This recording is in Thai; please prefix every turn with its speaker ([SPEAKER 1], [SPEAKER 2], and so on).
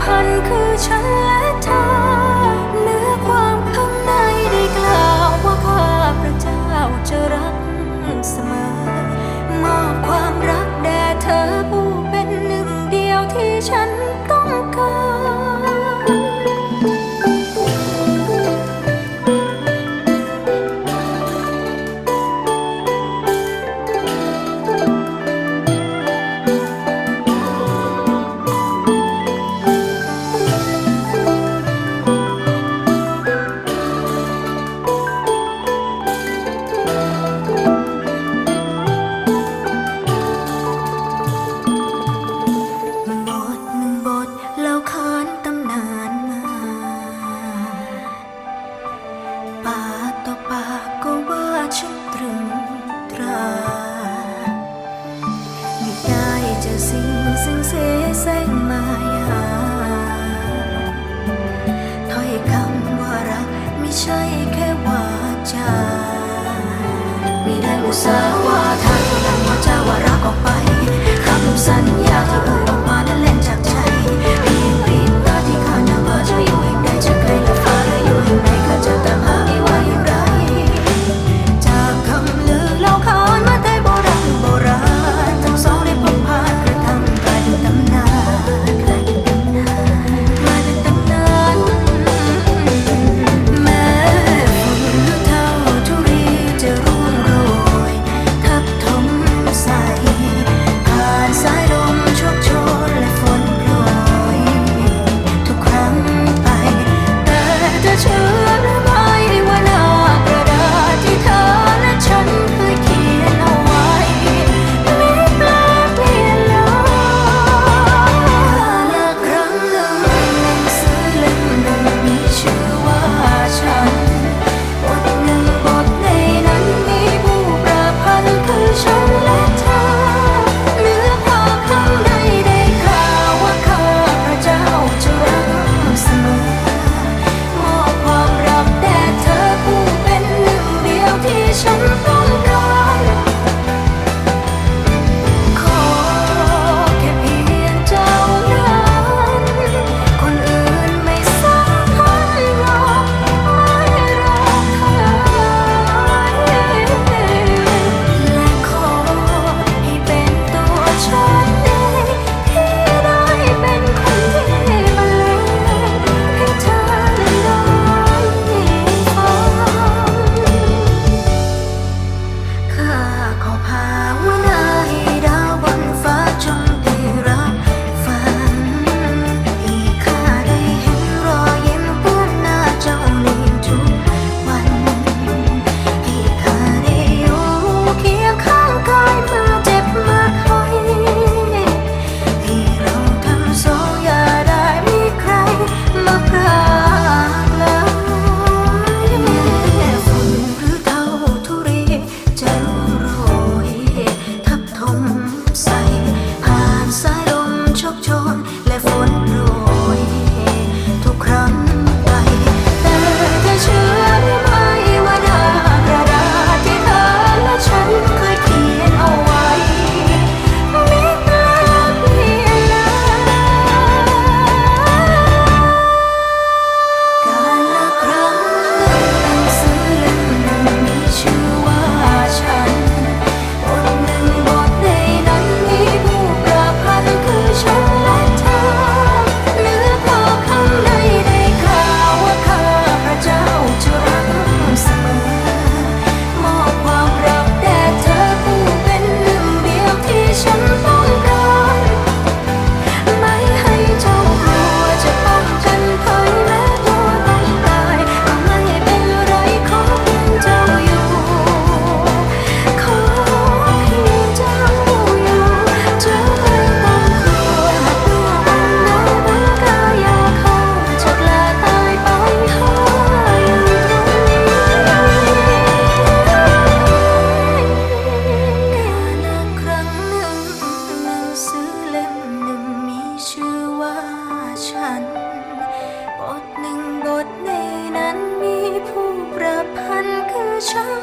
[SPEAKER 1] พันคือฉันและเธอเนื้อความข้างในได้กล่าวว่าข้าพระเจ้าจะรักเสมอมอบความรักแด่เธอผู้เป็นหนึ่งเดียวที่ฉันต้องการปากต่อปากก็ว่าฉันตรึงตราไม่ได้เจอสิ่งซึ่งเสแสร้งมายาถ้อยคำว่ารักไม่ใช่แค่วาจาไม่ได้อุตส่าห์ว่าทางนำว่าจะว่ารักออกไปคำสัญญาที่เอ่ยออกมานั้นเล่นจากใจเพียงปิดตาที่ข้านึกว่าจะอยู่แห่งใดจะไกลและฟ้าและอยู่แห่งไหนข้าจะตามหาไม่ว่าอย่างไรจากคำลือเล่าขานมาแต่โบราณโบราณทั้งสองได้พบผ่านกระทั่งกลายเป็นตำนานกลายเป็นตำนานกลายเป็นตำนานแม้ฝุ่นเท่าทุรีจะร่วงโรยทับถมใส่ผ่านสายลมโชกโชนและฝนโปรยทุกครั้งไปแต่จะเชื่อหรือไม่ว่าหน้ากระดาษที่เธอและฉันเคยเขียนเอาไว้ไม่แปลเปลี่ยนเลยและครั้งหนึ่งหนังสือเล่มหนึ่งมีชื่อว่าฉันบทหนึ่งบทในนั้นมีผู้ประพันธ์คือฉันและเธอเนื้อความข้างในได้กล่าวว่าข้าพระเจ้าจะรักเสมอมอบความรักแด่เธอผู้เป็นหนึ่งเดียวที่ฉันต้องการขอแค่เพียงเจ้านั้นคนอื่นไม่สำคัญหรอกไม่รักเธอและขอให้เป็นตัวฉันเองที่ได้เป็นคนที่บรรเลงให้เธอได้ฟังข้าขอภาวนาให้ดาวบนฟ้าจงได้รับฟังให้ข้าได้เห็นรอยยิ้มบนหน้าเจ้าในทุกวันให้ข้าได้อยู่เคียงข้างกายเมื่อเจ็บเมื่อไข้ให้เราทั้งสองอย่าได้มีใครมาพรากเลยแม้ฝุ่นหรือเท่าทุรีจะร่วงโรยทับถมใส่ผ่านสายลมโชกโชนและฝนโปรยทุกครั้งไปแต่จะเชื่อหรือไม่ว่าหน้ากระดาษที่เธอและฉันเคยเขียนเอาไว้ไม่แปลเปลี่ยนเลยกาลครั้งหนึ่งหนังสือเล่มหนึ่งมีชื่อว่าฉันบทหนึ่งบทในนั้นมีผู้ประพันธ์คือฉันและเธอเนื้อความข้างในได้กล่าวว่าข้าพระเจ้าจะรักเสมอมอบความรักแด่เธอผู้เป็นหนึ่งเดียวที่ฉันต้องการไม่ให้เจ้ากลัวจะต้องกันภัยแม้ตัวต้องตายก็ไม่เป็นไรขอเพียงเจ้าอยู่ขอเพียงเจ้าอยู่จะไม่ต้องกลัวหากตัววันไหนมันก็อยากเข้าจากลาตายไปหาอยู่ตรงนี้กาลครั้งหนึ่งหนังสือเล่มหนึ่งมีชื่อว่าฉันบทหนึ่งบทในนั้นมีผู้ประพันธ์คือฉัน